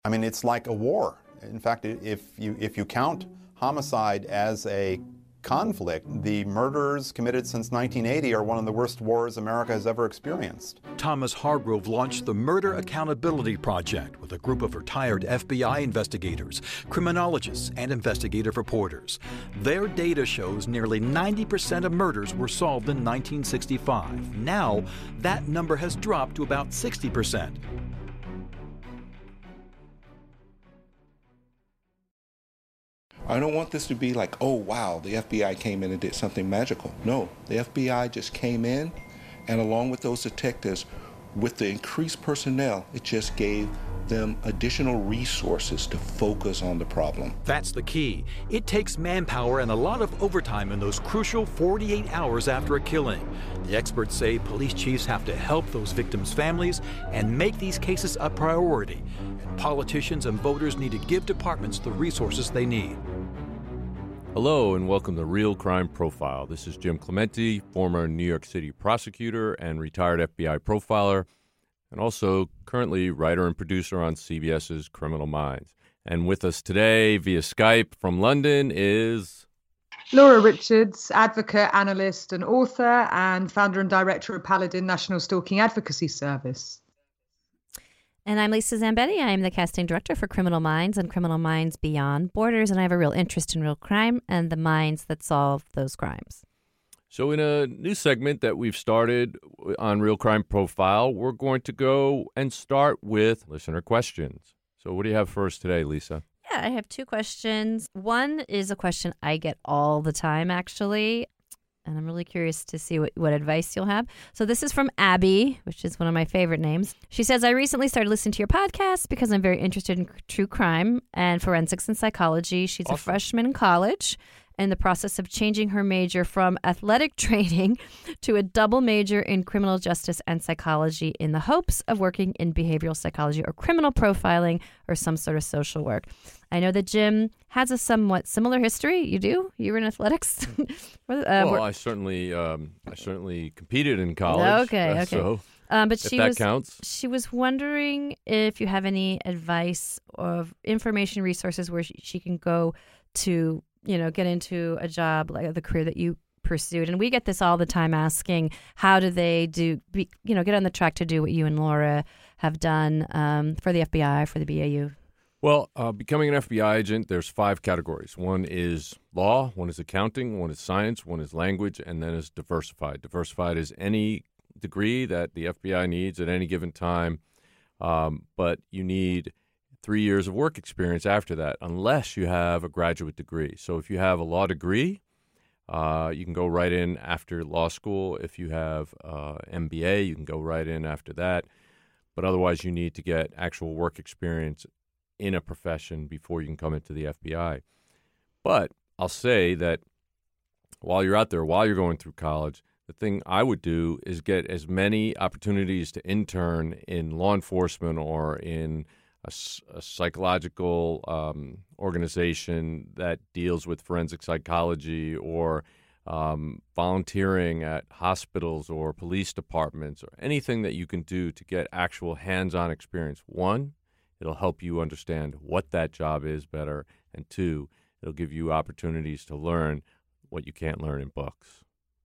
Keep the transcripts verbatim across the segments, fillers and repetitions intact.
I mean, it's like a war. In fact, if you if you count homicide as a conflict, the murders committed since nineteen eighty are one of the worst wars America has ever experienced. Thomas Hargrove launched the Murder Accountability Project with a group of retired F B I investigators, criminologists, and investigative reporters. Their data shows nearly ninety percent of murders were solved in nineteen sixty-five. Now, that number has dropped to about sixty percent. I don't want this to be like, oh, wow, the F B I came in and did something magical. No, the F B I just came in, and along with those detectives, with the increased personnel, it just gave them additional resources to focus on the problem. That's the key. It takes manpower and a lot of overtime in those crucial forty-eight hours after a killing. The experts say police chiefs have to help those victims' families and make these cases a priority. And politicians and voters need to give departments the resources they need. Hello and welcome to Real Crime Profile. This is Jim Clemente, former New York City prosecutor and retired F B I profiler, and also currently writer and producer on CBS's Criminal Minds. And with us today via Skype from London is Laura Richards, advocate, analyst and author, and founder and director of Paladin National Stalking Advocacy Service. And I'm Lisa Zambetti. I am the casting director for Criminal Minds and Criminal Minds Beyond Borders, and I have a real interest in real crime and the minds that solve those crimes. So in a new segment that we've started on Real Crime Profile, we're going to go and start with listener questions. So what do you have for us today, Lisa? Yeah, I have two questions. One is a question I get all the time, actually. And I'm really curious to see what, what advice you'll have. So this is from Abby, which is one of my favorite names. She says, I recently started listening to your podcast because I'm very interested in true crime and forensics and psychology. She's awesome. A freshman in college in the process of changing her major from athletic training to a double major in criminal justice and psychology in the hopes of working in behavioral psychology or criminal profiling or some sort of social work. I know that Jim has a somewhat similar history. You do? You were in athletics? uh, well, I certainly um, I certainly competed in college. Okay, uh, okay. So um, but if she that was, counts. She was wondering if you have any advice of information resources where she, she can go to, you know, get into a job like the career that you pursued. And we get this all the time asking, how do they do, be, you know, get on the track to do what you and Laura have done um, for the F B I, for the B A U? Well, uh, becoming an F B I agent, there's five categories. One is law, one is accounting, one is science, one is language, and then is diversified. Diversified is any degree that the F B I needs at any given time, um, but you need three years of work experience after that, unless you have a graduate degree. So if you have a law degree, uh, you can go right in after law school. If you have uh, M B A, you can go right in after that. But otherwise, you need to get actual work experience in a profession before you can come into the F B I. But I'll say that while you're out there, while you're going through college, the thing I would do is get as many opportunities to intern in law enforcement or in a, a psychological um, organization that deals with forensic psychology or um, volunteering at hospitals or police departments or anything that you can do to get actual hands-on experience. One, it'll help you understand what that job is better. And two, it'll give you opportunities to learn what you can't learn in books.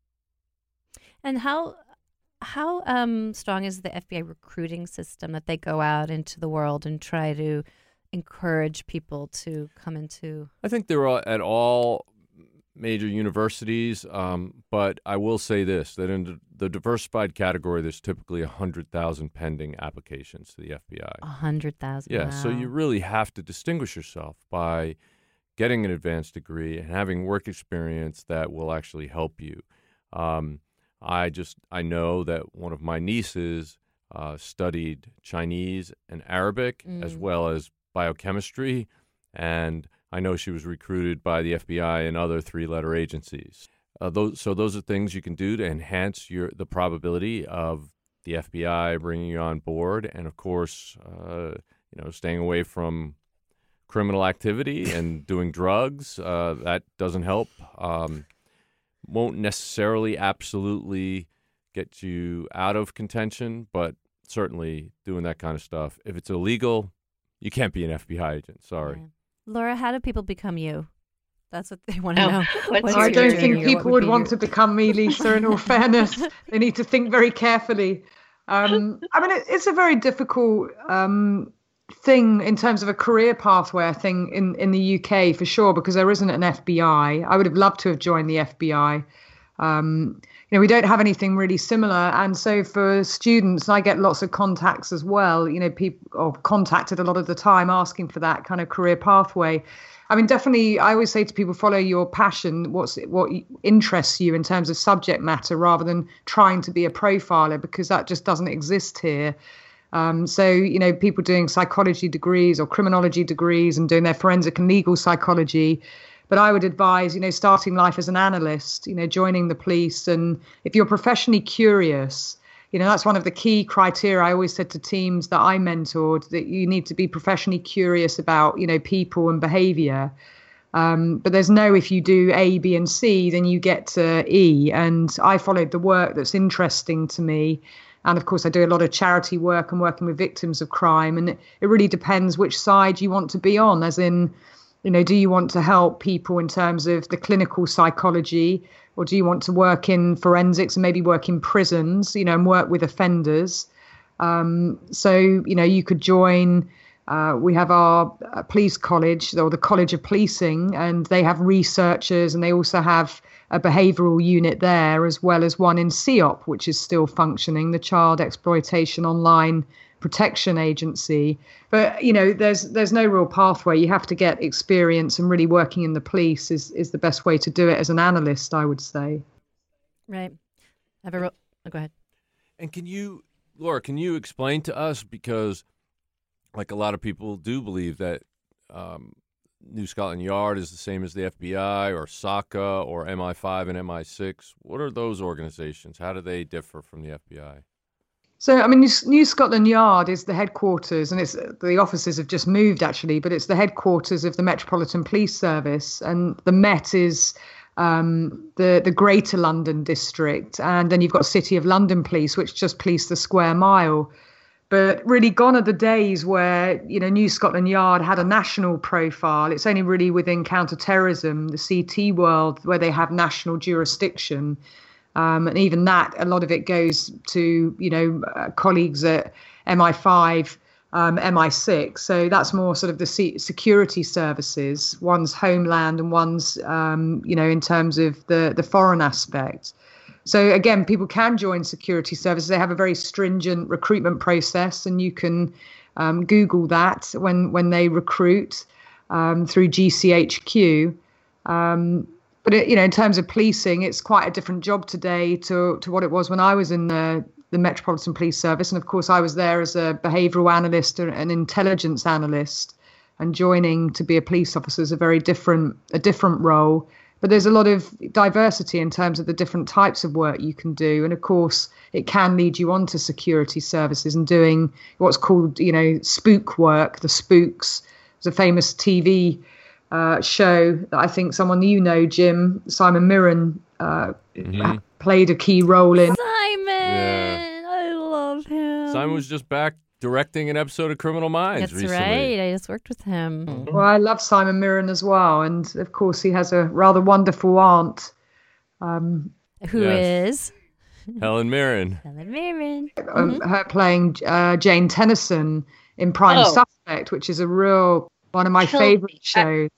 And how how um, strong is the F B I recruiting system that they go out into the world and try to encourage people to come into? I think they're all, at all major universities, um, but I will say this, that in the diversified category, there's typically one hundred thousand pending applications to the F B I. one hundred thousand, Yeah, wow. So you really have to distinguish yourself by getting an advanced degree and having work experience that will actually help you. Um, I just, I know that one of my nieces uh, studied Chinese and Arabic mm. as well as biochemistry, and I know she was recruited by the F B I and other three-letter agencies. Uh, those, so those are things you can do to enhance your the probability of the F B I bringing you on board, and of course, uh, you know, staying away from criminal activity and doing drugs. Uh, that doesn't help. Um, won't necessarily absolutely get you out of contention, but certainly doing that kind of stuff. If it's illegal, you can't be an F B I agent. Sorry. Yeah. Laura, how do people become you? That's what they want to Oh, know. what's What's I your don't journey think or what people would be want your- to become me, Lisa, in all fairness. They need to think very carefully. Um, I mean, it, it's a very difficult um, thing in terms of a career pathway, I think, in, in the U K for sure, because there isn't an F B I. I would have loved to have joined the F B I. Um, you know, we don't have anything really similar. And so for students, I get lots of contacts as well, you know, people or contacted a lot of the time asking for that kind of career pathway. I mean, definitely, I always say to people, follow your passion, what's what interests you in terms of subject matter, rather than trying to be a profiler, because that just doesn't exist here. Um, so, you know, people doing psychology degrees or criminology degrees and doing their forensic and legal psychology. But I would advise, you know, starting life as an analyst, you know, joining the police. And if you're professionally curious, you know, that's one of the key criteria I always said to teams that I mentored, that you need to be professionally curious about, you know, people and behavior. Um, but there's no, if you do A, B, and C, then you get to E. And I followed the work that's interesting to me. And of course, I do a lot of charity work and working with victims of crime. And it, it really depends which side you want to be on, as in, you know, do you want to help people in terms of the clinical psychology, or do you want to work in forensics and maybe work in prisons, you know, and work with offenders? Um, so, you know, you could join, uh, we have our uh, police college, or the College of Policing, and they have researchers, and they also have a behavioural unit there, as well as one in C O P, which is still functioning, the Child Exploitation Online Protection Agency. But, you know, there's there's no real pathway. You have to get experience, and really working in the police is, is the best way to do it as an analyst, I would say. Right. Have a real, oh, go ahead. And can you, Laura, can you explain to us, because like a lot of people do believe that um, New Scotland Yard is the same as the F B I or S A C A or M I five and M I six. What are those organizations? How do they differ from the F B I? So, I mean, New, New Scotland Yard is the headquarters, and it's the offices have just moved actually, but it's the headquarters of the Metropolitan Police Service, and the Met is um, the the Greater London District, and then you've got City of London Police, which just police the square mile. But really, gone are the days where, you know, New Scotland Yard had a national profile. It's only really within counter-terrorism, the C T world, where they have national jurisdiction. Um, and even that, a lot of it goes to, you know, uh, colleagues at M I five, um, M I six. So that's more sort of the se- security services. One's homeland and one's, um, you know, in terms of the, the foreign aspect. So again, people can join security services. They have a very stringent recruitment process, and you can um, Google that when, when they recruit um, through G C H Q. Um, But, it, you know, in terms of policing, it's quite a different job today to, to what it was when I was in the, the Metropolitan Police Service. And of course, I was there as a behavioural analyst and an intelligence analyst, and joining to be a police officer is a very different, a different role. But there's a lot of diversity in terms of the different types of work you can do. And of course, it can lead you on to security services and doing what's called, you know, spook work, the spooks. There's a famous T V Uh, show that I think someone you know, Jim, Simon Mirren, uh, Mm-hmm. played a key role in. Simon! Yeah. I love him. Simon was just back directing an episode of Criminal Minds That's recently. right. I just worked with him. Well, I love Simon Mirren as well, and of course he has a rather wonderful aunt. Um, Who Yes. is Helen Mirren. Helen Mirren. um, her playing uh, Jane Tennyson in Prime Oh. Suspect, which is a real one of my Kill favorite me. shows.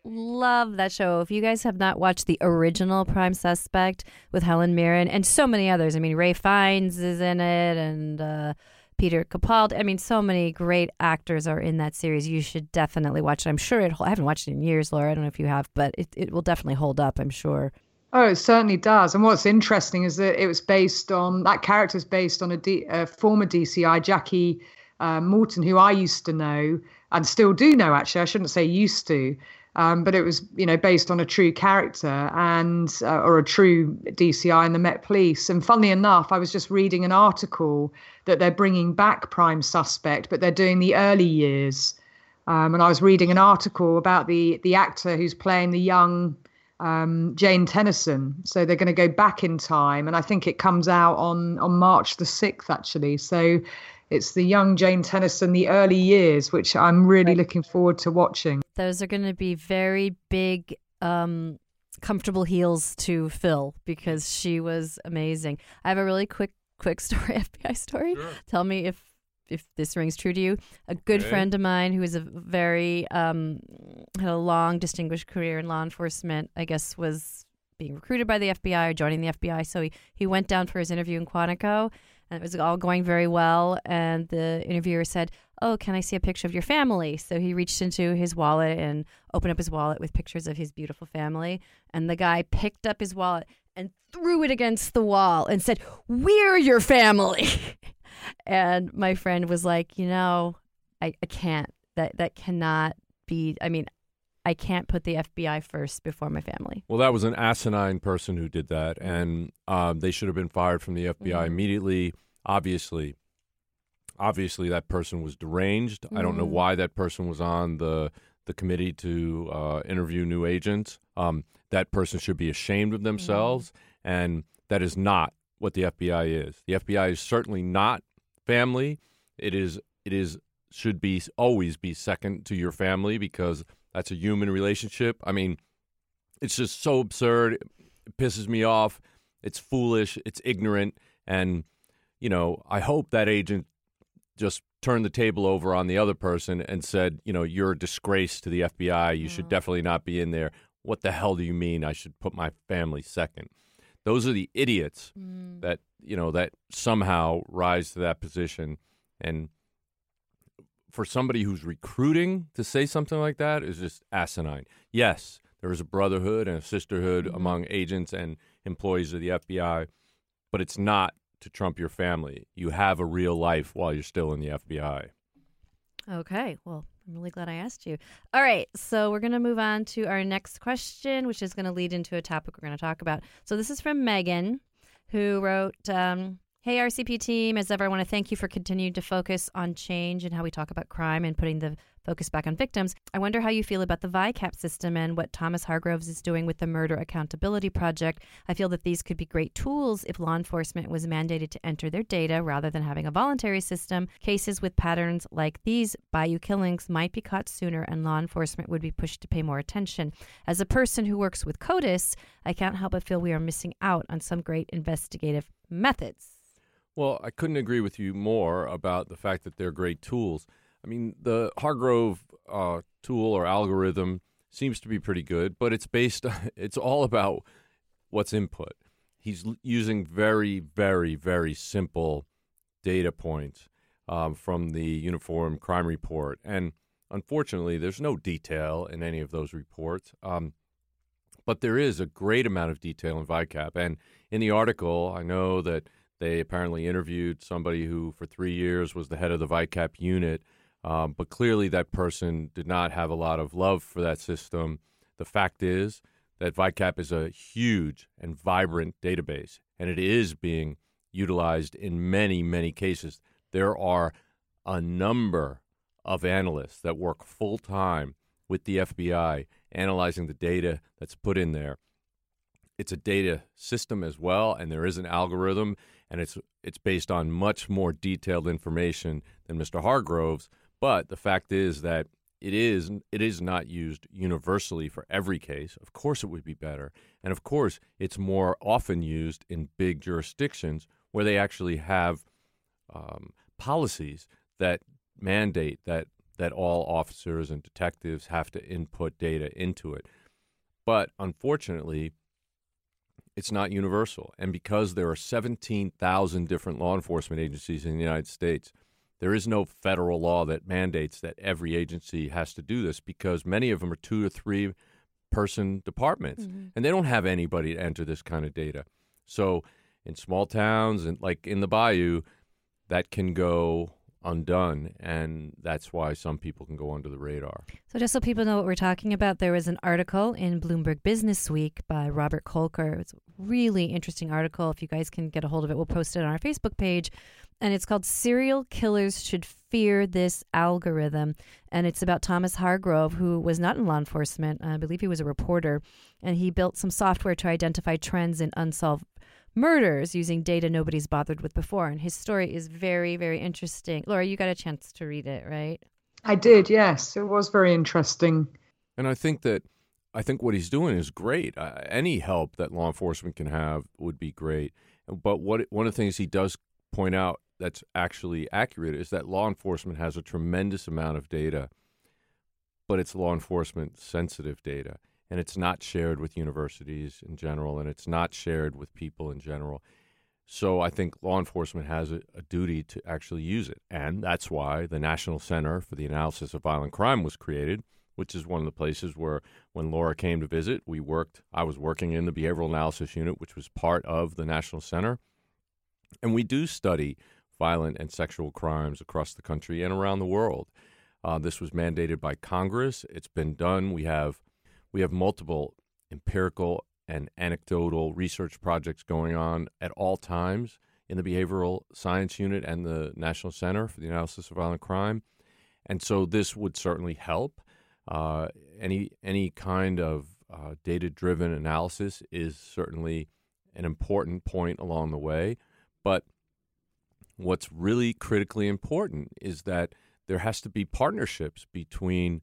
Love that show. If you guys have not watched the original Prime Suspect with Helen Mirren and so many others, I mean, Ray Fiennes is in it, and uh, Peter Capaldi. I mean, so many great actors are in that series. You should definitely watch it. I'm sure it. I haven't watched it in years, Laura. I don't know if you have, but it, it will definitely hold up, I'm sure. Oh, it certainly does. And what's interesting is that it was based on, that character's based on a, D, a former D C I, Jackie uh, Morton, who I used to know and still do know, actually. I shouldn't say used to. Um, but it was, you know, based on a true character and uh, or a true D C I in the Met Police. And funnily enough, I was just reading an article that they're bringing back Prime Suspect, but they're doing the early years. Um, and I was reading an article about the the actor who's playing the young um, Jane Tennyson. So they're going to go back in time, and I think it comes out on on March the sixth, actually. So It's the young Jane Tennyson, the early years, which I'm really looking forward to watching. Those are going to be very big, um, comfortable heels to fill because she was amazing. I have a really quick, quick story, F B I story. Sure. Tell me if if this rings true to you. A good okay. friend of mine who is a very, um, had a long, distinguished career in law enforcement, I guess was being recruited by the F B I or joining the F B I. So he, he went down for his interview in Quantico, and it was all going very well. And the interviewer said, oh, can I see a picture of your family? So he reached into his wallet and opened up his wallet with pictures of his beautiful family. And the guy picked up his wallet and threw it against the wall and said, we're your family. And my friend was like, you know, I, I can't. That that cannot be. I mean, I can't put the F B I first before my family. Well, that was an asinine person who did that, and um, they should have been fired from the F B I mm-hmm. immediately. Obviously, obviously, that person was deranged. Mm-hmm. I don't know why that person was on the the committee to uh, interview new agents. Um, that person should be ashamed of themselves, mm-hmm. and that is not what the F B I is. The F B I is certainly not family. It is. It is should be always be second to your family because that's a human relationship. I mean, it's just so absurd. It pisses me off. It's foolish. It's ignorant. And, you know, I hope that agent just turned the table over on the other person and said, you know, you're a disgrace to the F B I. You mm. should definitely not be in there. What the hell do you mean I should put my family second? Those are the idiots mm. that, you know, that somehow rise to that position. And for somebody who's recruiting to say something like that is just asinine. Yes, there is a brotherhood and a sisterhood mm-hmm. among agents and employees of the F B I, but it's not to trump your family. You have a real life while you're still in the F B I. Okay, well, I'm really glad I asked you. All right, so we're going to move on to our next question, which is going to lead into a topic we're going to talk about. So this is from Megan, who wrote, um, hey, R C P team, as ever, I want to thank you for continuing to focus on change and how we talk about crime and putting the focus back on victims. I wonder how you feel about the V I CAP system and what Thomas Hargroves is doing with the Murder Accountability Project. I feel that these could be great tools if law enforcement was mandated to enter their data rather than having a voluntary system. Cases with patterns like these Bayou killings might be caught sooner and law enforcement would be pushed to pay more attention. As a person who works with CODIS, I can't help but feel we are missing out on some great investigative methods. Well, I couldn't agree with you more about the fact that they're great tools. I mean, the Hargrove uh, tool or algorithm seems to be pretty good, but it's based, it's all about what's input. He's l- using very, very, very simple data points um, from the Uniform Crime Report. And unfortunately, there's no detail in any of those reports. Um, but there is a great amount of detail in V I CAP. And in the article, I know that they apparently interviewed somebody who for three years was the head of the V I CAP unit, um, but clearly that person did not have a lot of love for that system. The fact is that V I CAP is a huge and vibrant database, and it is being utilized in many, many cases. There are a number of analysts that work full-time with the F B I analyzing the data that's put in there. It's a data system as well, and there is an algorithm, and it's it's based on much more detailed information than Mister Hargroves. But the fact is that it is it is not used universally for every case. Of course, it would be better, and of course, it's more often used in big jurisdictions where they actually have um, policies that mandate that that all officers and detectives have to input data into it. But unfortunately, it's not universal. And because there are seventeen thousand different law enforcement agencies in the United States, there is no federal law that mandates that every agency has to do this because many of them are two or three person departments, mm-hmm. and they don't have anybody to enter this kind of data. So in small towns and like in the Bayou, that can go undone, and that's why some people can go under the radar. So just so people know what we're talking about, there was an article in Bloomberg Business Week by Robert Kolker. It's a really interesting article. If you guys can get a hold of it, we'll post it on our Facebook page. And it's called Serial Killers Should Fear This Algorithm. And it's about Thomas Hargrove, who was not in law enforcement. I believe he was a reporter. And he built some software to identify trends in unsolved murders using data nobody's bothered with before. And his story is very, very interesting. Laura, you got a chance to read it, right? I did, yes. It was very interesting. And I think that I think what he's doing is great. Uh, any help that law enforcement can have would be great. But what one of the things he does point out that's actually accurate is that law enforcement has a tremendous amount of data, but it's law enforcement sensitive data, and it's not shared with universities in general, and it's not shared with people in general. So I think law enforcement has a, a duty to actually use it, and that's why the National Center for the Analysis of Violent Crime was created, which is one of the places where when Laura came to visit, we worked, I was working in the Behavioral Analysis Unit, which was part of the National Center. And we do study violent and sexual crimes across the country and around the world. Uh, this was mandated by Congress. It's been done. We have we have multiple empirical and anecdotal research projects going on at all times in the Behavioral Science Unit and the National Center for the Analysis of Violent Crime. And so this would certainly help. Uh, any any kind of uh, data-driven analysis is certainly an important point along the way. But what's really critically important is that there has to be partnerships between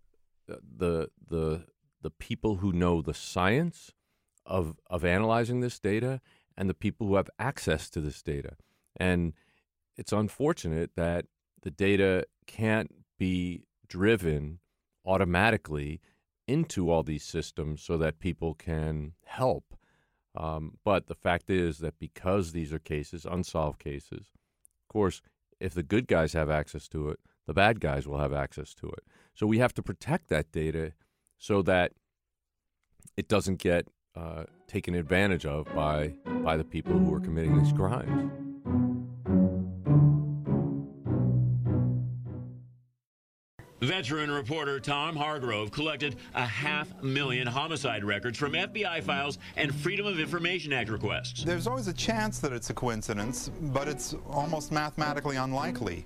the the the people who know the science of of analyzing this data and the people who have access to this data. And it's unfortunate that the data can't be driven automatically into all these systems so that people can help. Um, but the fact is that because these are cases, unsolved cases, of course, if the good guys have access to it, the bad guys will have access to it. So we have to protect that data so that it doesn't get uh, taken advantage of by by the people who are committing these crimes. Veteran reporter Tom Hargrove collected a half million homicide records from F B I files and Freedom of Information Act requests. There's always a chance that it's a coincidence, but it's almost mathematically unlikely.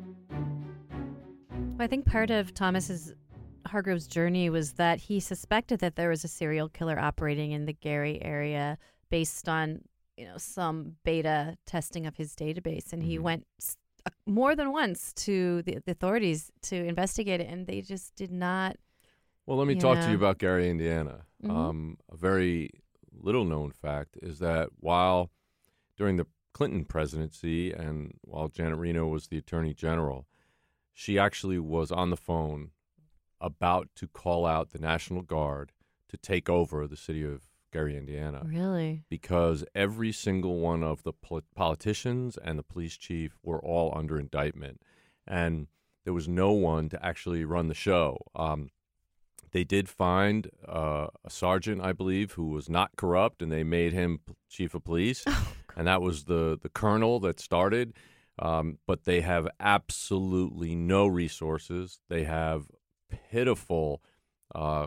I think part of Thomas's Hargrove's journey was that he suspected that there was a serial killer operating in the Gary area based on, you know, some beta testing of his database, and he mm-hmm. went more than once to the, the authorities to investigate it, and they just did not. Well, let me talk know. to you about Gary, Indiana. Mm-hmm. Um, a very little-known fact is that while during the Clinton presidency and while Janet Reno was the Attorney General, she actually was on the phone about to call out the National Guard to take over the city of Gary, Indiana. Really? Because every single one of the pol- politicians and the police chief were all under indictment. And there was no one to actually run the show. Um, they did find uh, a sergeant, I believe, who was not corrupt, and they made him p- chief of police. Oh, and that was the, the colonel that started. Um, but they have absolutely no resources. They have pitiful uh,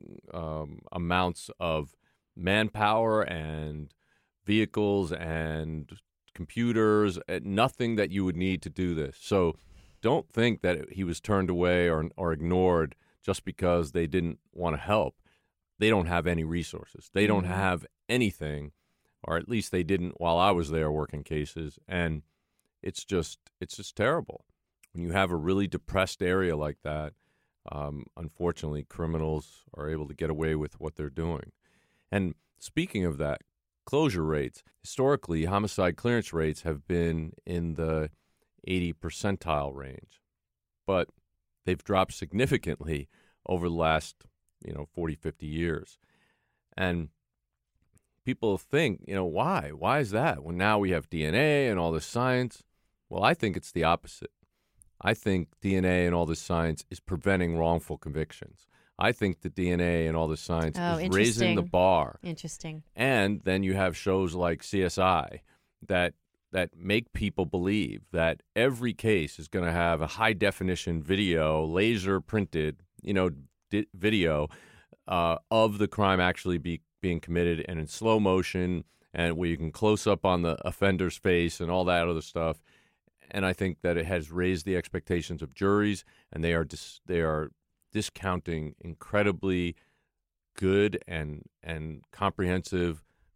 um, amounts of manpower and vehicles and computers, nothing that you would need to do this. So don't think that he was turned away or or ignored just because they didn't want to help. They don't have any resources. They don't have anything, or at least they didn't while I was there working cases. And it's just it's just terrible. When you have a really depressed area like that, um, unfortunately, criminals are able to get away with what they're doing. And speaking of that, closure rates, historically, homicide clearance rates have been in the eighty percentile range, but they've dropped significantly over the last, you know, forty, fifty years. And people think, you know, why? Why is that? Well, now we have D N A and all this science. Well, I think it's the opposite. I think D N A and all this science is preventing wrongful convictions. I think the D N A and all this science oh, is raising the bar. Interesting. And then you have shows like C S I that that make people believe that every case is going to have a high definition video, laser printed, you know, di- video uh, of the crime actually be, being committed and in slow motion, and where you can close up on the offender's face and all that other stuff. And I think that it has raised the expectations of juries, and they are dis- they are discounting incredibly good and and comprehensive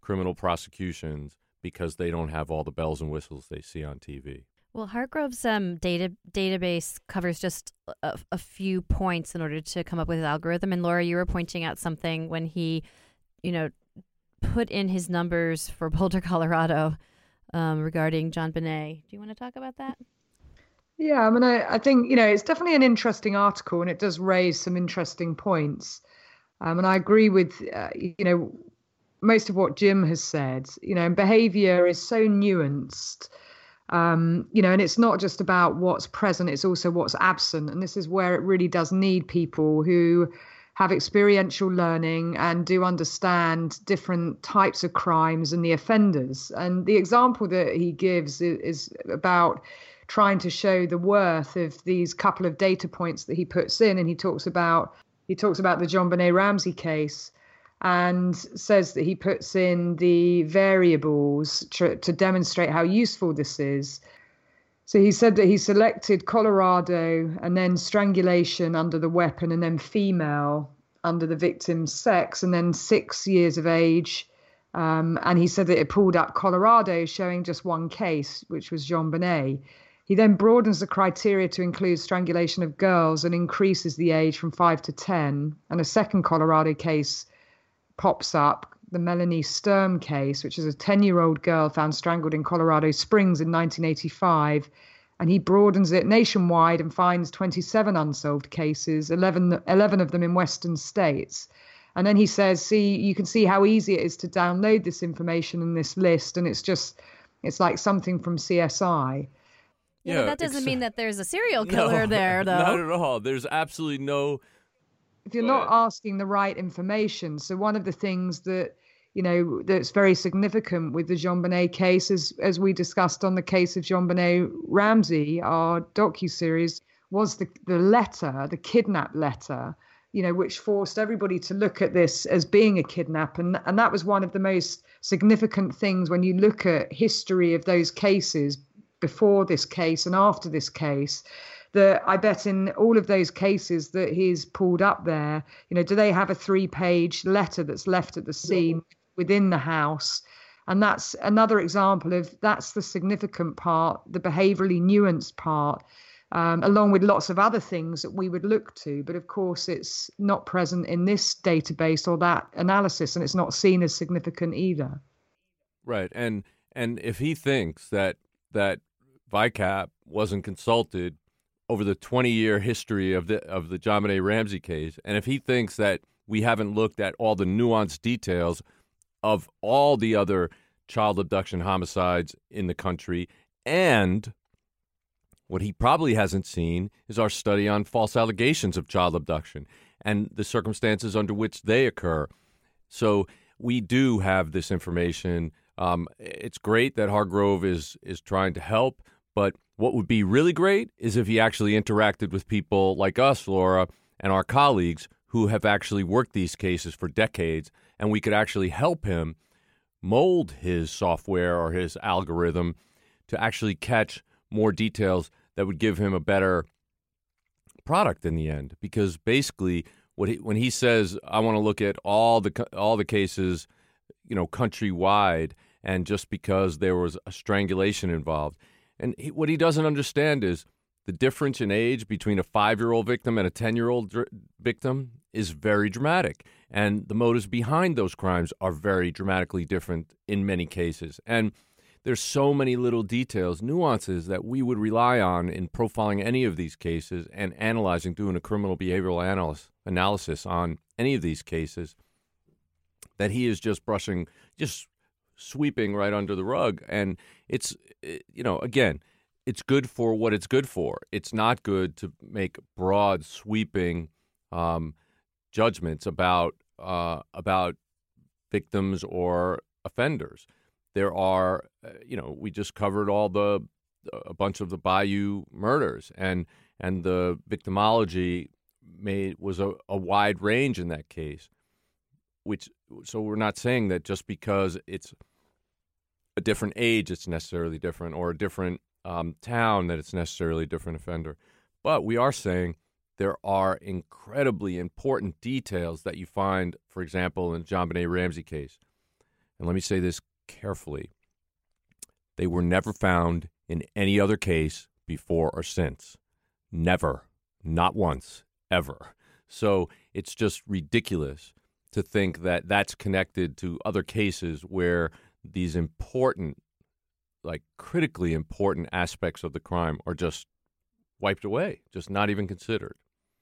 criminal prosecutions because they don't have all the bells and whistles they see on T V. Well, Hargrove's um, data database covers just a, a few points in order to come up with his algorithm. And Laura, you were pointing out something when he, you know, put in his numbers for Boulder, Colorado, um, regarding JonBenét. Do you want to talk about that? Yeah, I mean, I, I think, you know, it's definitely an interesting article, and it does raise some interesting points. Um, and I agree with, uh, you know, most of what Jim has said. You know, behavior is so nuanced. Um, you know, and it's not just about what's present, it's also what's absent. And this is where it really does need people who have experiential learning and do understand different types of crimes and the offenders. And the example that he gives is, is about trying to show the worth of these couple of data points that he puts in. And he talks about he talks about the JonBenét Ramsey case, and says that he puts in the variables to, to demonstrate how useful this is. So he said that he selected Colorado and then strangulation under the weapon, and then female under the victim's sex, and then six years of age. Um, and he said that it pulled up Colorado, showing just one case, which was JonBenét. He then broadens the criteria to include strangulation of girls and increases the age from five to ten. And a second Colorado case pops up, the Melanie Sturm case, which is a ten-year-old girl found strangled in Colorado Springs in nineteen eighty-five. And he broadens it nationwide and finds twenty-seven unsolved cases, eleven, eleven of them in Western states. And then he says, see, you can see how easy it is to download this information in this list. And it's just, it's like something from C S I. Yeah, yeah, but that doesn't ex- mean that there's a serial killer no, there, though. Not at all. There's absolutely no... If you're not asking the right information. So one of the things that, you know, that's very significant with the JonBenét case, is, as we discussed on the case of JonBenét Ramsey, our docuseries, was the, the letter, the kidnap letter, you know, which forced everybody to look at this as being a kidnap. And, and that was one of the most significant things when you look at history of those cases before this case and after this case. That I bet in all of those cases that he's pulled up there, you know, do they have a three-page letter that's left at the scene within the house? And that's another example of that's the significant part, the behaviorally nuanced part, um, along with lots of other things that we would look to. But of course, it's not present in this database or that analysis, and it's not seen as significant either. Right. And and if he thinks that that V I C A P wasn't consulted over the twenty-year history of the of the JonBenét Ramsey case, and if he thinks that we haven't looked at all the nuanced details of all the other child abduction homicides in the country, and what he probably hasn't seen is our study on false allegations of child abduction and the circumstances under which they occur. So we do have this information. Um, it's great that Hargrove is is trying to help, but what would be really great is if he actually interacted with people like us, Laura, and our colleagues who have actually worked these cases for decades, and we could actually help him mold his software or his algorithm to actually catch more details that would give him a better product in the end. Because basically, what he, when he says, I want to look at all the all the cases, you know, countrywide, and just because there was a strangulation involved, and he, what he doesn't understand is the difference in age between a five-year-old victim and a ten-year-old dr- victim is very dramatic. And the motives behind those crimes are very dramatically different in many cases. And there's so many little details, nuances that we would rely on in profiling any of these cases and analyzing, doing a criminal behavioral analysis, analysis on any of these cases, that he is just brushing, just sweeping right under the rug. And it's, you know, again, it's good for what it's good for. It's not good to make broad, sweeping um, judgments about uh, about victims or offenders. There are, uh, you know, we just covered all the a bunch of the Bayou murders, and and the victimology made was a, a wide range in that case. Which so we're not saying that just because it's a different age, it's necessarily different, or a different um, town that it's necessarily a different offender. But we are saying there are incredibly important details that you find, for example, in JonBenét Ramsey case. and let me say this carefully, they were never found in any other case before or since. Never. Not once. Ever. So it's just ridiculous to think that that's connected to other cases where these important, like critically important aspects of the crime are just wiped away, just not even considered.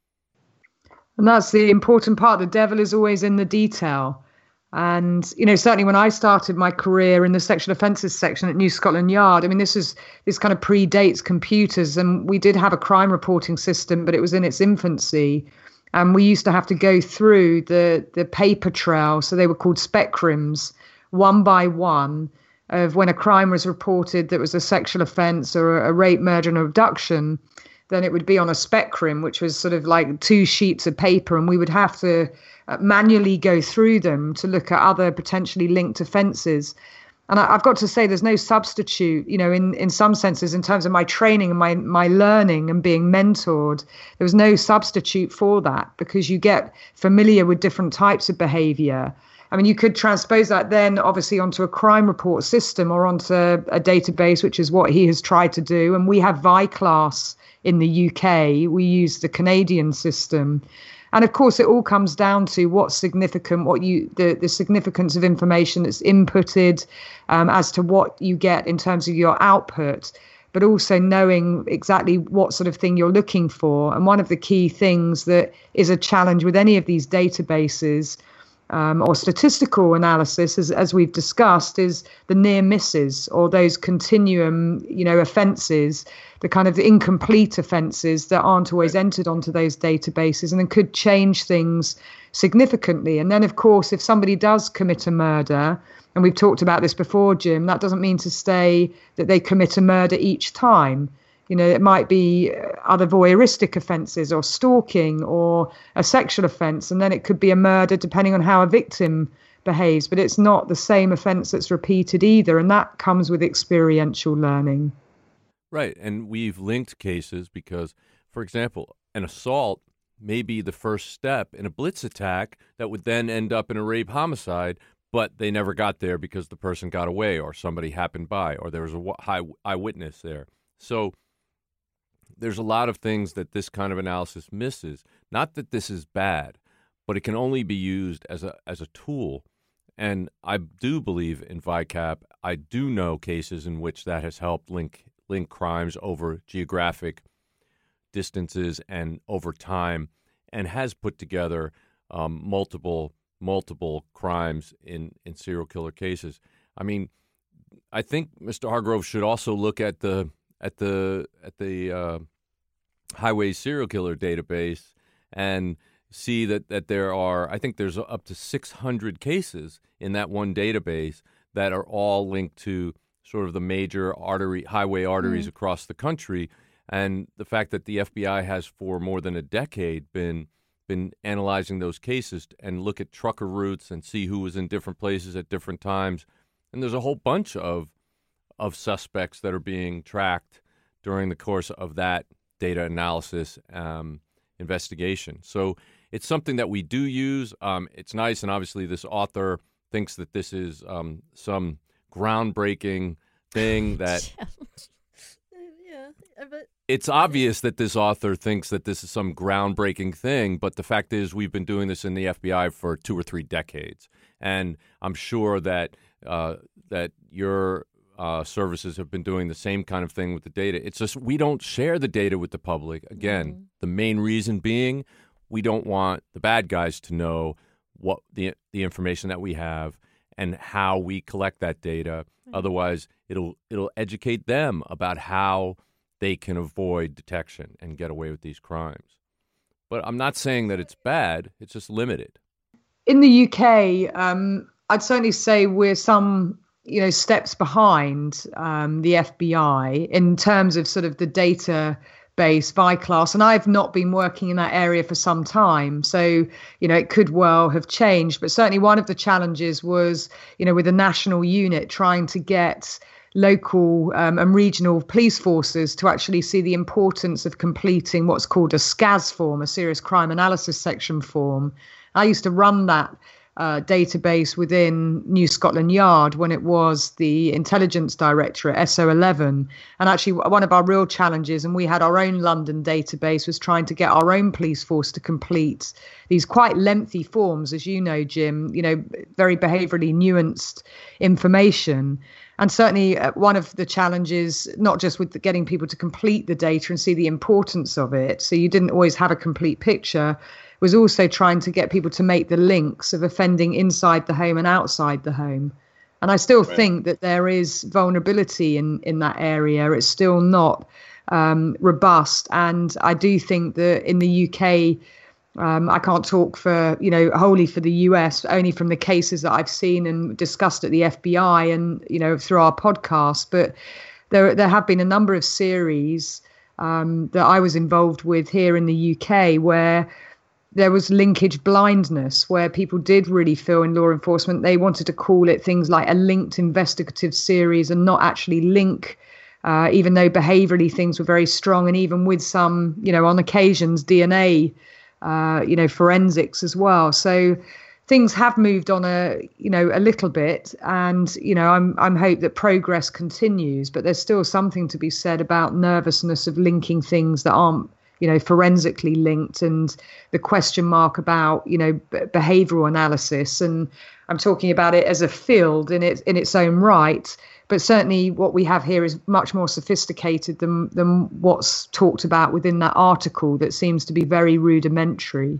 And that's the important part. The devil is always in the detail. And, you know, certainly when I started my career in the sexual offences section at New Scotland Yard, I mean, this is this kind of predates computers, and we did have a crime reporting system, but it was in its infancy. And we used to have to go through the, the paper trail, so they were called speccrims, one by one, of when a crime was reported that was a sexual offence or a rape, murder and abduction, then it would be on a spectrum, which was sort of like two sheets of paper, and we would have to manually go through them to look at other potentially linked offences. And I, I've got to say, there's no substitute, you know, in, in some senses, in terms of my training and my, my learning and being mentored, there was no substitute for that, because you get familiar with different types of behaviour. I mean, you could transpose that then obviously onto a crime report system or onto a database, which is what he has tried to do. And we have ViClass in the U K. We use the Canadian system. And of course, it all comes down to what's significant, what you the, the significance of information that's inputted, um, as to what you get in terms of your output, but also knowing exactly what sort of thing you're looking for. And one of the key things that is a challenge with any of these databases um, or statistical analysis, as, as we've discussed, is the near misses, or those continuum, you know, offences, the kind of incomplete offences that aren't always entered onto those databases, and then could change things significantly. And then, of course, if somebody does commit a murder, and we've talked about this before, Jim, that doesn't mean to say that they commit a murder each time. You know, it might be other voyeuristic offences or stalking or a sexual offence, and then it could be a murder depending on how a victim behaves. But it's not the same offence that's repeated either, and that comes with experiential learning. Right, and we've linked cases because, for example, an assault may be the first step in a blitz attack that would then end up in a rape homicide, but they never got there because the person got away or somebody happened by or there was a high eyewitness there. So there's a lot of things that this kind of analysis misses. Not that this is bad, but it can only be used as a as a tool. And I do believe in ViCap. I do know cases in which that has helped link link crimes over geographic distances and over time, and has put together um, multiple multiple crimes in, in serial killer cases. I mean, I think Mister Hargrove should also look at the at the at the uh, highway serial killer database and see that, that there are, I think there's up to six hundred cases in that one database that are all linked to sort of the major artery highway arteries mm. across the country. And the fact that the F B I has for more than a decade been been analyzing those cases and look at trucker routes and see who was in different places at different times. And there's a whole bunch of of suspects that are being tracked during the course of that data analysis um, investigation. So it's something that we do use. Um, it's nice, and obviously this author thinks that this is um, some groundbreaking thing that... yeah, but... It's obvious that this author thinks that this is some groundbreaking thing, but the fact is we've been doing this in the F B I for two or three decades. And I'm sure that uh, that your uh, services have been doing the same kind of thing with the data. It's just we don't share the data with the public. Again, mm-hmm. the main reason being we don't want the bad guys to know what the the information that we have and how we collect that data. Mm-hmm. Otherwise, it'll it'll educate them about how they can avoid detection and get away with these crimes. But I'm not saying that it's bad. It's just limited. In the U K, um, I'd certainly say we're some, you know, steps behind um, the F B I in terms of sort of the database ViClass. And I've not been working in that area for some time. So, you know, it could well have changed. But certainly one of the challenges was, you know, with a national unit trying to get local um, and regional police forces to actually see the importance of completing what's called a S C A S form, a serious crime analysis section form. I used to run that uh, database within New Scotland Yard when it was the Intelligence Directorate, S O eleven. And actually, one of our real challenges, and we had our own London database, was trying to get our own police force to complete these quite lengthy forms, as you know, Jim, you know, very behaviourally nuanced information. And certainly uh, one of the challenges, not just with the, getting people to complete the data and see the importance of it, so you didn't always have a complete picture, was also trying to get people to make the links of offending inside the home and outside the home. And I still right. think that there is vulnerability in, in that area. It's still not um, robust. And I do think that in the U K, Um, I can't talk for, you know, wholly for the U S, only from the cases that I've seen and discussed at the F B I and, you know, through our podcast. But there there have been a number of series um, that I was involved with here in the U K where there was linkage blindness, where people did really feel in law enforcement they wanted to call it things like a linked investigative series and not actually link, uh, even though behaviourally things were very strong. And even with some, you know, on occasions, D N A Uh, you know, forensics as well. So things have moved on a, you know, a little bit, and you know, I'm I'm hope that progress continues. But there's still something to be said about nervousness of linking things that aren't, you know, forensically linked, and the question mark about, you know, b- behavioural analysis. And I'm talking about it as a field in its in its own right. But certainly what we have here is much more sophisticated than than what's talked about within that article that seems to be very rudimentary.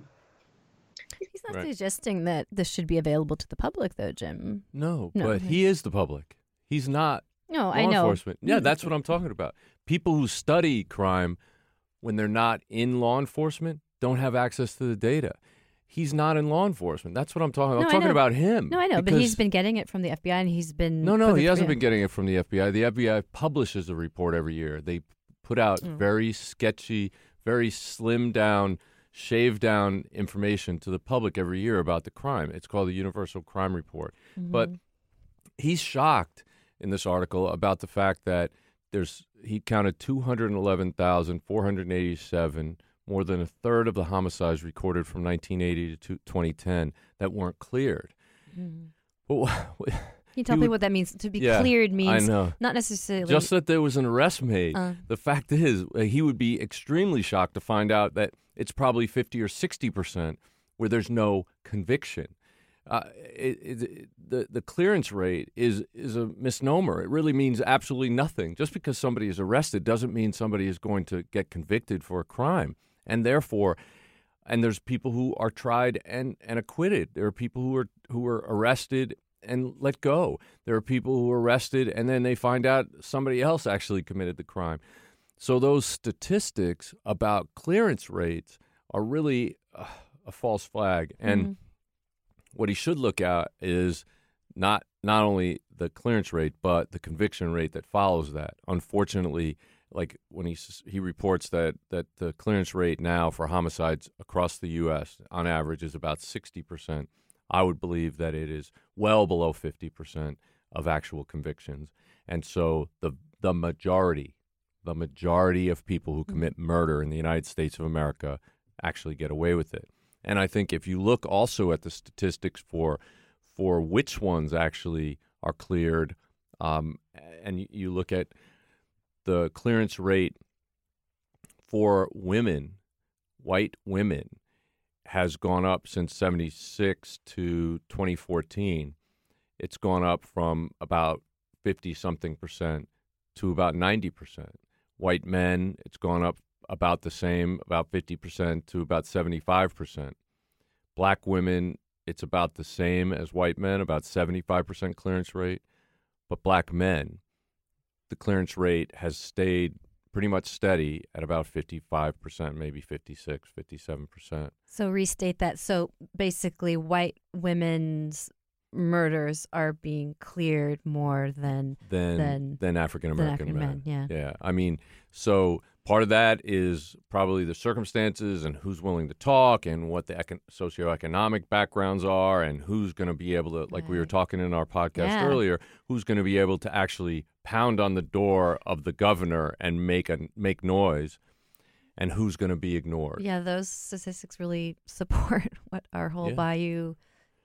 He's not Right. suggesting that this should be available to the public, though, Jim. No, No. but he is the public. He's not No, law I know. enforcement. Yeah, that's what I'm talking about. People who study crime when they're not in law enforcement don't have access to the data. He's not in law enforcement. That's what I'm talking about. No, I'm I talking know. about him. No, I know, but because- he's been getting it from the F B I, and he's been... No, no, for the- he hasn't yeah. been getting it from the F B I. The F B I publishes a report every year. They put out Mm. very sketchy, very slimmed down, shaved down information to the public every year about the crime. It's called the Universal Crime Report. Mm-hmm. But he's shocked in this article about the fact that there's he counted two hundred eleven thousand four hundred eighty-seven, more than a third of the homicides recorded from nineteen eighty to twenty ten that weren't cleared. Mm-hmm. But what, Can you tell he me would- what that means? To be Yeah, cleared I means know. not necessarily... Just that there was an arrest made. Uh. The fact is, uh, he would be extremely shocked to find out that it's probably fifty or sixty percent where there's no conviction. Uh, it, it, it, the the clearance rate is is a misnomer. It really means absolutely nothing. Just because somebody is arrested doesn't mean somebody is going to get convicted for a crime. And therefore, and there's people who are tried and, and acquitted. There are people who are who are arrested and let go. There are people who are arrested and then they find out somebody else actually committed the crime. So those statistics about clearance rates are really uh, a false flag. And Mhm. what he should look at is not not only the clearance rate, but the conviction rate that follows that. Unfortunately, like when he s- he reports that, that the clearance rate now for homicides across the U S on average is about sixty percent. I would believe that it is well below fifty percent of actual convictions. And so the the majority, the majority of people who commit murder in the United States of America actually get away with it. And I think if you look also at the statistics for for which ones actually are cleared, um, and you, you look at the clearance rate for women, white women, has gone up since seventy-six to twenty fourteen. It's gone up from about fifty-something percent to about ninety percent. White men, it's gone up about the same, about fifty percent to about seventy-five percent. Black women, it's about the same as white men, about seventy-five percent clearance rate. But black men, the clearance rate has stayed pretty much steady at about fifty-five percent, maybe fifty-six, fifty-seven percent. So restate that. So basically, white women's murders are being cleared more than Than, than, than African American African men. men, yeah. Yeah. I mean, so part of that is probably the circumstances and who's willing to talk and what the econ- socioeconomic backgrounds are and who's going to be able to, like we were Right. talking in our podcast Yeah. earlier, who's going to be able to actually pound on the door of the governor and make a make noise, and who's going to be ignored. Yeah, those statistics really support what our whole Yeah. Bayou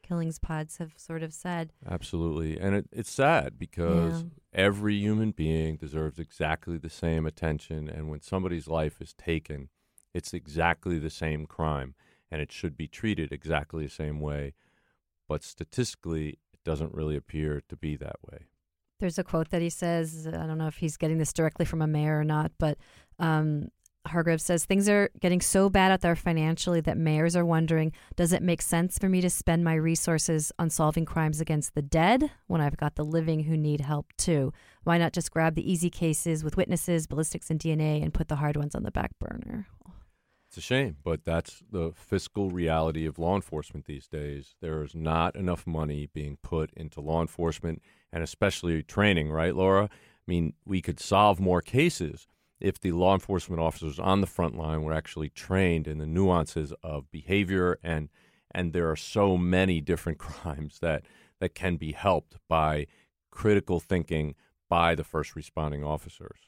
Killings Pods have sort of said. Absolutely. And it, it's sad because Yeah. every human being deserves exactly the same attention. And when somebody's life is taken, it's exactly the same crime. And it should be treated exactly the same way. But statistically, it doesn't really appear to be that way. There's a quote that he says, I don't know if he's getting this directly from a mayor or not, but um, Hargrove says, things are getting so bad out there financially that mayors are wondering, does it make sense for me to spend my resources on solving crimes against the dead when I've got the living who need help too? Why not just grab the easy cases with witnesses, ballistics, and D N A and put the hard ones on the back burner? It's a shame, but that's the fiscal reality of law enforcement these days. There is not enough money being put into law enforcement and especially training, right, Laura? I mean, we could solve more cases if the law enforcement officers on the front line were actually trained in the nuances of behavior, and and there are so many different crimes that, that can be helped by critical thinking by the first responding officers.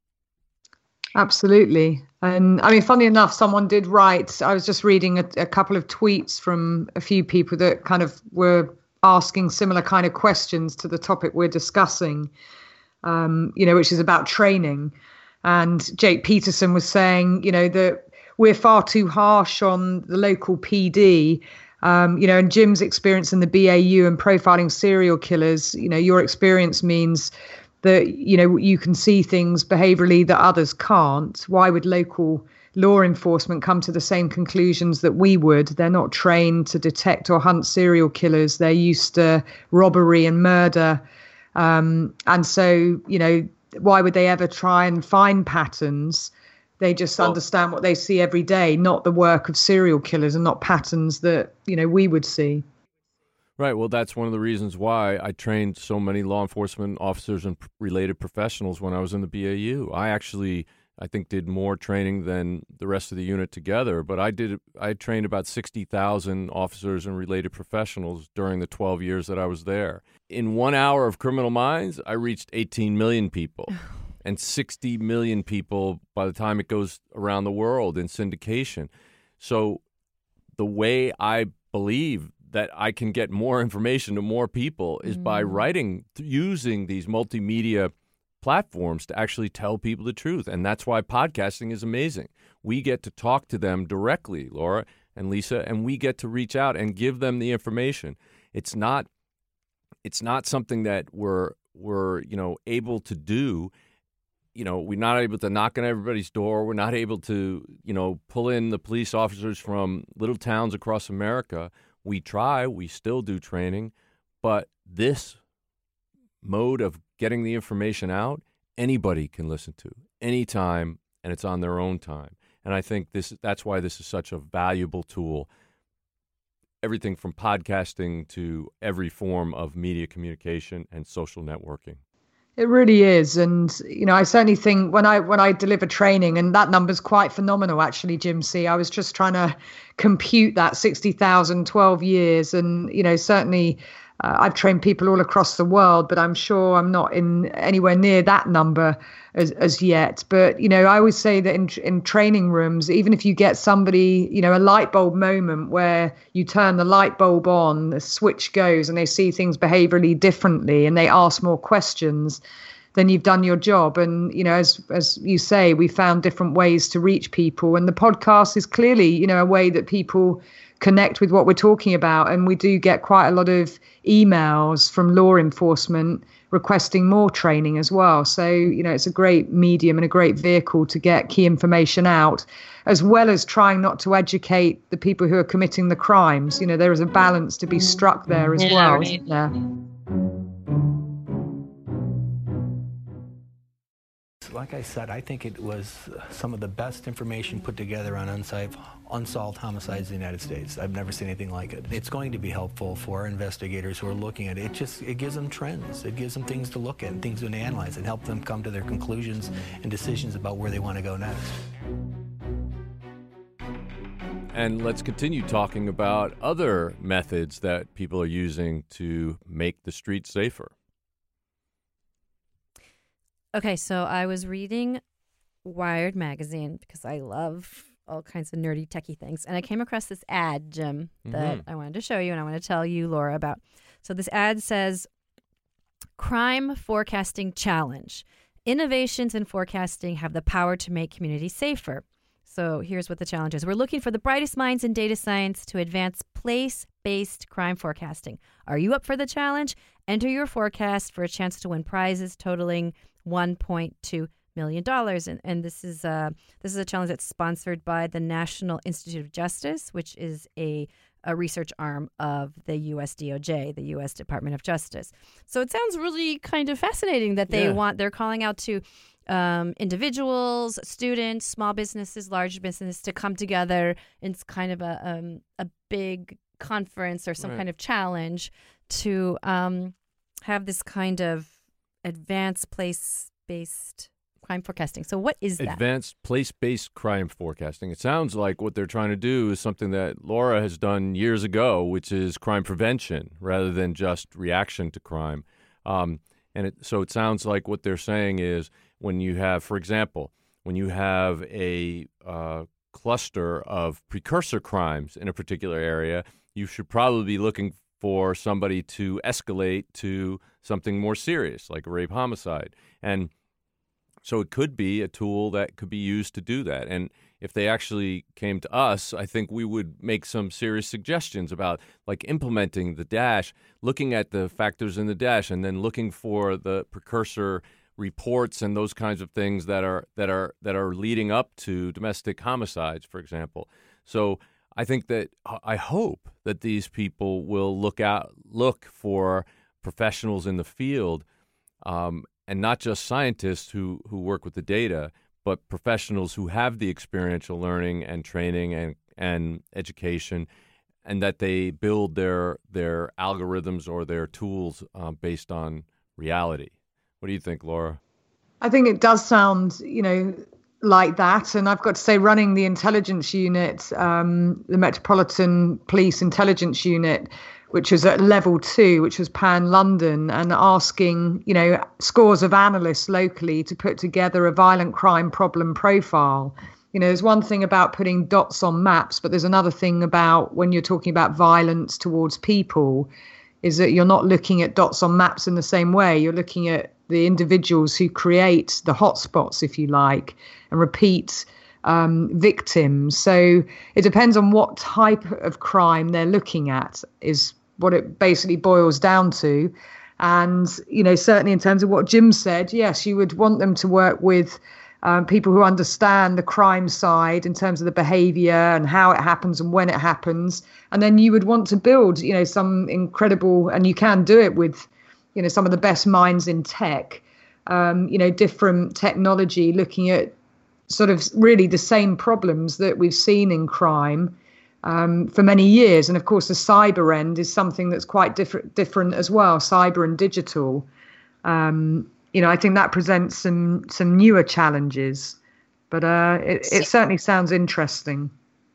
Absolutely. And I mean, funny enough, someone did write, I was just reading a, a couple of tweets from a few people that kind of were asking similar kind of questions to the topic we're discussing, um, you know, which is about training. And Jake Peterson was saying, you know, that we're far too harsh on the local P D, um, you know, and Jim's experience in the B A U and profiling serial killers, you know, your experience means that, you know, you can see things behaviorally that others can't. Why would local law enforcement come to the same conclusions that we would? They're not trained to detect or hunt serial killers. They're used to robbery and murder. Um, and so, you know, why would they ever try and find patterns? They just well, understand what they see every day, not the work of serial killers and not patterns that, you know, we would see. Right. Well, that's one of the reasons why I trained so many law enforcement officers and p- related professionals when I was in the B A U. I actually, I think, did more training than the rest of the unit together. But I did. I trained about sixty thousand officers and related professionals during the twelve years that I was there. In one hour of Criminal Minds, I reached eighteen million people, and sixty million people by the time it goes around the world in syndication. So the way I believe that I can get more information to more people is mm. by writing, using these multimedia platforms to actually tell people the truth. And that's why podcasting is amazing. We get to talk to them directly, Laura and Lisa, and we get to reach out and give them the information. It's not it's not something that we're we're, you know, able to do. You know, we're not able to knock on everybody's door. We're not able to, you know, pull in the police officers from little towns across America. We try, we still do training, but this mode of getting the information out, anybody can listen to anytime, and it's on their own time. And I think this that's why this is such a valuable tool. Everything from podcasting to every form of media communication and social networking. It really is. And, you know, I certainly think when I when I deliver training, and that number's quite phenomenal, actually, Jim C. I was just trying to compute that sixty thousand, twelve years. And, you know, certainly uh, I've trained people all across the world, but I'm sure I'm not in anywhere near that number as, as yet. But, you know, I always say that in, in training rooms, even if you get somebody, you know, a light bulb moment where you turn the light bulb on, the switch goes and they see things behaviorally differently and they ask more questions, then you've done your job. And, you know, as as you say, we found different ways to reach people. And the podcast is clearly, you know, a way that people connect with what we're talking about. And we do get quite a lot of emails from law enforcement requesting more training as well. So, you know, it's a great medium and a great vehicle to get key information out, as well as trying not to educate the people who are committing the crimes. You know, there is a balance to be struck there as yeah, well, right. isn't there? Like I said, I think it was some of the best information put together on unsolved, unsolved homicides in the United States. I've never seen anything like it. It's going to be helpful for investigators who are looking at it. It just it gives them trends. It gives them things to look at and things to analyze and help them come to their conclusions and decisions about where they want to go next. And let's continue talking about other methods that people are using to make the streets safer. Okay, so I was reading Wired magazine because I love all kinds of nerdy techie things. And I came across this ad, Jim, that Mm-hmm. I wanted to show you and I want to tell you, Laura, about. So this ad says, Crime Forecasting Challenge. Innovations in forecasting have the power to make communities safer. So here's what the challenge is. We're looking for the brightest minds in data science to advance place-based crime forecasting. Are you up for the challenge? Enter your forecast for a chance to win prizes totaling one point two million dollars. And, and this is uh, this is a challenge that's sponsored by the National Institute of Justice, which is a, a research arm of the U S D O J, the U S Department of Justice. So it sounds really kind of fascinating that they Yeah. want, they're calling out to um, individuals, students, small businesses, large business to come together. It's kind of a um, a big conference or some Right. kind of challenge to um, have this kind of advanced place-based crime forecasting. So what is that? Advanced place-based crime forecasting. It sounds like what they're trying to do is something that Laura has done years ago, which is crime prevention rather than just reaction to crime. Um, and it, so it sounds like what they're saying is when you have, for example, when you have a uh, cluster of precursor crimes in a particular area, you should probably be looking for somebody to escalate to something more serious, like a rape homicide. And so it could be a tool that could be used to do that. And if they actually came to us, I think we would make some serious suggestions about like implementing the DASH, looking at the factors in the DASH, and then looking for the precursor reports and those kinds of things that are that are that are leading up to domestic homicides, for example. So I think that I hope that these people will look out look for professionals in the field. Um, And not just scientists who, who work with the data, but professionals who have the experiential learning and training and, and education, and that they build their their algorithms or their tools uh, based on reality. What do you think, Laura? I think it does sound, you know, like that. And I've got to say, running the intelligence unit, um, the Metropolitan Police Intelligence Unit, which was at level two, which was Pan London, and asking, you know, scores of analysts locally to put together a violent crime problem profile. You know, there's one thing about putting dots on maps, but there's another thing about when you're talking about violence towards people, is that you're not looking at dots on maps in the same way. You're looking at the individuals who create the hotspots, if you like, and repeat Um, victims. So it depends on what type of crime they're looking at, is what it basically boils down to. And, you know, certainly in terms of what Jim said, yes, you would want them to work with um, people who understand the crime side in terms of the behavior and how it happens and when it happens. And then you would want to build, you know, some incredible, and you can do it with, you know, some of the best minds in tech, um, you know, different technology, looking at sort of really the same problems that we've seen in crime um, for many years. And of course, the cyber end is something that's quite different, different as well, cyber and digital. Um, you know, I think that presents some some newer challenges, but uh, it, it certainly sounds interesting.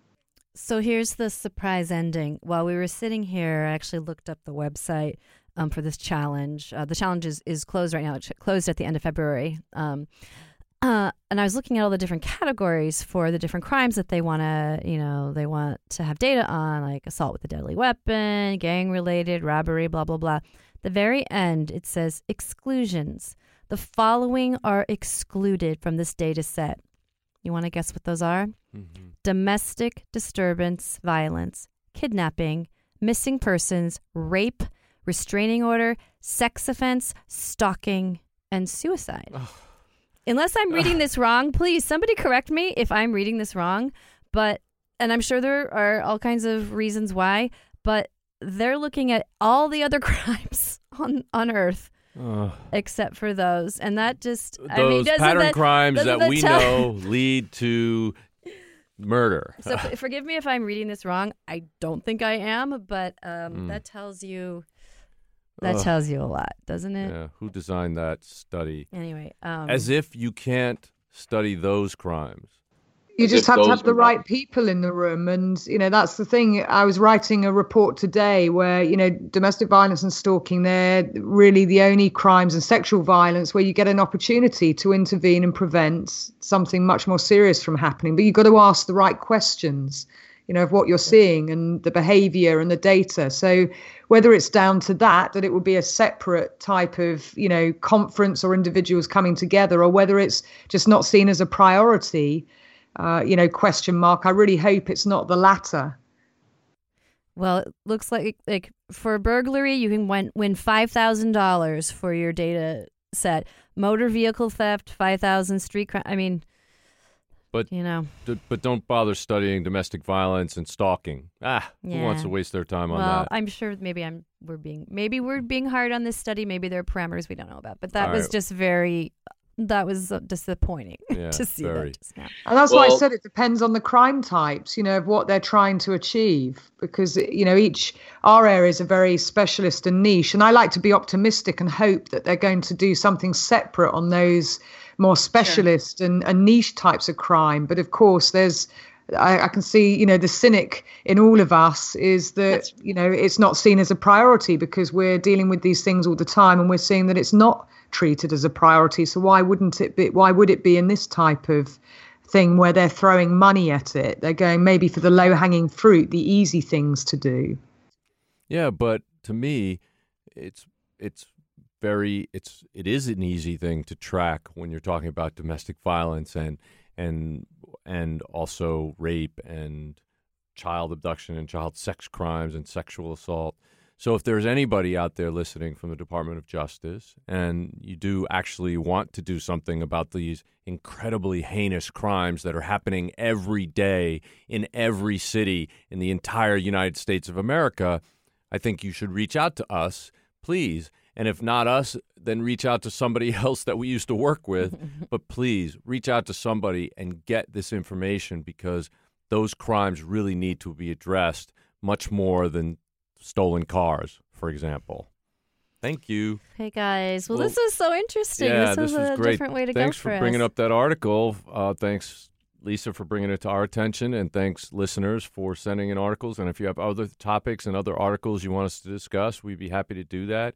So here's the surprise ending. While we were sitting here, I actually looked up the website um, for this challenge. Uh, the challenge is, is closed right now. It closed at the end of February. Um, Uh, and I was looking at all the different categories for the different crimes that they want to, you know, they want to have data on, like assault with a deadly weapon, gang-related, robbery, blah, blah, blah. The very end, it says exclusions. The following are excluded from this data set. You want to guess what those are? Mm-hmm. Domestic disturbance, violence, kidnapping, missing persons, rape, restraining order, sex offense, stalking, and suicide. Oh. Unless I'm reading this wrong, please, somebody correct me if I'm reading this wrong. But, and I'm sure there are all kinds of reasons why, but they're looking at all the other crimes on, on Earth Uh, except for those. And that just, those I mean, doesn't pattern that, crimes doesn't that we tell- know lead to murder. So f- forgive me if I'm reading this wrong. I don't think I am, but um, Mm. that tells you, that Ugh. tells you a lot, doesn't it? Yeah, who designed that study? Anyway. Um, As if you can't study those crimes. You as just if have to those have the were not- right people in the room. And, you know, that's the thing. I was writing a report today where, you know, domestic violence and stalking, they're really the only crimes, and sexual violence where you get an opportunity to intervene and prevent something much more serious from happening. But you've got to ask the right questions, you know, of what you're seeing and the behavior and the data. So whether it's down to that, that it would be a separate type of, you know, conference or individuals coming together, or whether it's just not seen as a priority, Uh, you know, question mark. I really hope it's not the latter. Well, it looks like like for burglary, you can win, win five thousand dollars for your data set. Motor vehicle theft, five thousand dollars. Street crime. I mean, but you know, d- but don't bother studying domestic violence and stalking. Ah, yeah. who wants to waste their time on well, that? I'm sure maybe I'm we're being maybe we're being hard on this study. Maybe there are parameters we don't know about. But that All was right. just very. That was uh, disappointing Yeah, to see very. that just now. And that's why I Well- said it depends on the crime types, you know, of what they're trying to achieve, because, you know, each, our areas are very specialist and niche. And I like to be optimistic and hope that they're going to do something separate on those more specialist and, and niche types of crime. But of course, there's, I, I can see, you know, the cynic in all of us is that, That's- you know, it's not seen as a priority because we're dealing with these things all the time, and we're seeing that it's not treated as a priority. So why wouldn't it be? Why would it be in this type of thing where they're throwing money at it? They're going maybe for the low-hanging fruit, the easy things to do. Yeah, but to me, it's it's very it's it is an easy thing to track when you're talking about domestic violence and and and also rape and child abduction and child sex crimes and sexual assault. So if there's anybody out there listening from the Department of Justice and you do actually want to do something about these incredibly heinous crimes that are happening every day in every city in the entire United States of America, I think you should reach out to us, please. And if not us, then reach out to somebody else that we used to work with. But please reach out to somebody and get this information, because those crimes really need to be addressed much more than stolen cars, for example. Thank you. Hey guys, well, Well, this was so interesting. Yeah, this was, this was a great. different way to Thanks go for, for bringing us. up that article. Uh, thanks, Lisa, for bringing it to our attention, and thanks, listeners, for sending in articles. And if you have other topics and other articles you want us to discuss, we'd be happy to do that.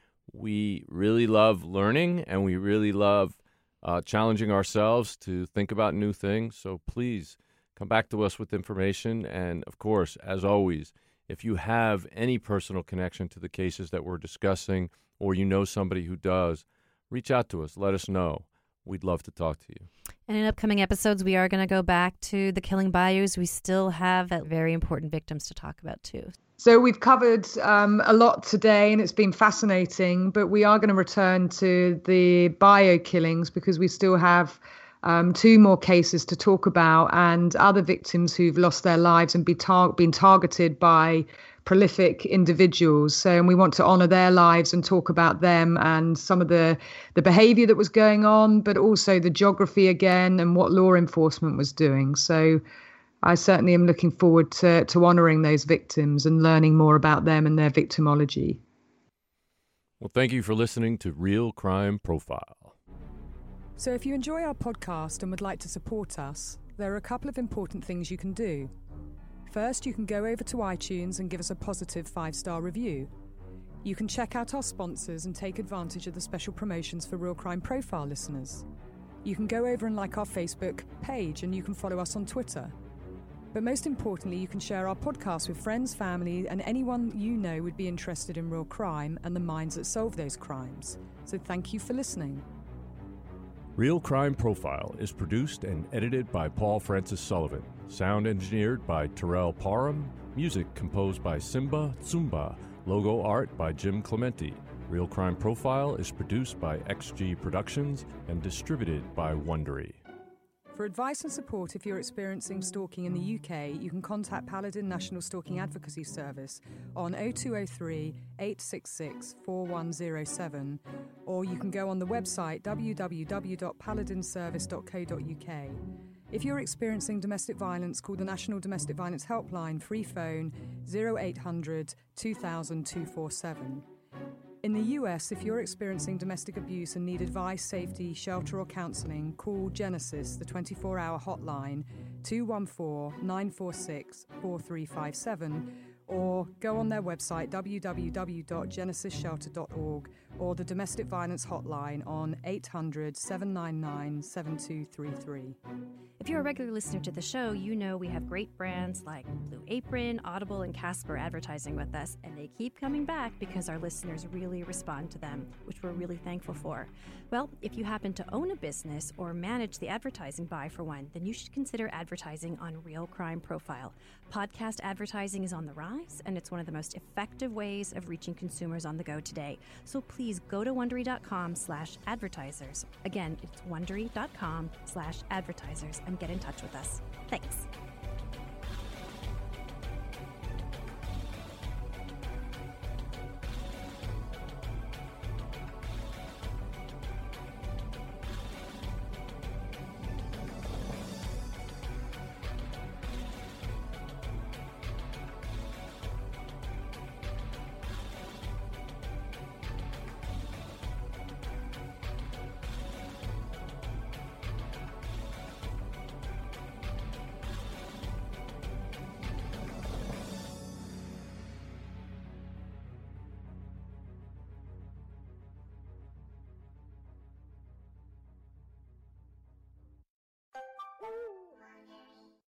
We really love learning, and we really love uh, challenging ourselves to think about new things. So please come back to us with information. And, of course, as always, if you have any personal connection to the cases that we're discussing, or you know somebody who does, reach out to us. Let us know. We'd love to talk to you. And in upcoming episodes, we are going to go back to the Killing Bayous. We still have uh, very important victims to talk about, too. So we've covered um, a lot today, and it's been fascinating, but we are going to return to the bio killings because we still have um, two more cases to talk about, and other victims who've lost their lives and be tar- been targeted by prolific individuals. So, and we want to honor their lives and talk about them and some of the, the behavior that was going on, but also the geography again and what law enforcement was doing. So I certainly am looking forward to, to honoring those victims and learning more about them and their victimology. Well, thank you for listening to Real Crime Profile. So if you enjoy our podcast and would like to support us, there are a couple of important things you can do. First, you can go over to iTunes and give us a positive five-star review. You can check out our sponsors and take advantage of the special promotions for Real Crime Profile listeners. You can go over and like our Facebook page, and you can follow us on Twitter. But most importantly, you can share our podcast with friends, family, and anyone you know would be interested in real crime and the minds that solve those crimes. So thank you for listening. Real Crime Profile is produced and edited by Paul Francis Sullivan. Sound engineered by Terrell Parham. Music composed by Simba Tsumba. Logo art by Jim Clementi. Real Crime Profile is produced by X G Productions and distributed by Wondery. For advice and support if you're experiencing stalking in the U K, you can contact Paladin National Stalking Advocacy Service on oh two oh three, eight six six, four one oh seven, or you can go on the website w w w dot paladin service dot co dot u k. If you're experiencing domestic violence, call the National Domestic Violence Helpline free phone oh eight hundred, two thousand, two four seven. In the U S, if you're experiencing domestic abuse and need advice, safety, shelter or counselling, call Genesis, the twenty-four hour hotline, two one four, nine four six, four three five seven or go on their website w w w dot genesis shelter dot org or the domestic violence hotline on eight hundred, seven nine nine, seven two three three. If you're a regular listener to the show, you know we have great brands like Blue Apron, Audible, and Casper advertising with us, and they keep coming back because our listeners really respond to them, which we're really thankful for. Well, if you happen to own a business or manage the advertising buy for one, then you should consider advertising on Real Crime Profile. Podcast advertising is on the rise, and it's one of the most effective ways of reaching consumers on the go today. So please go to Wondery.com slash advertisers. Again, it's Wondery.com slash advertisers and get in touch with us. Thanks.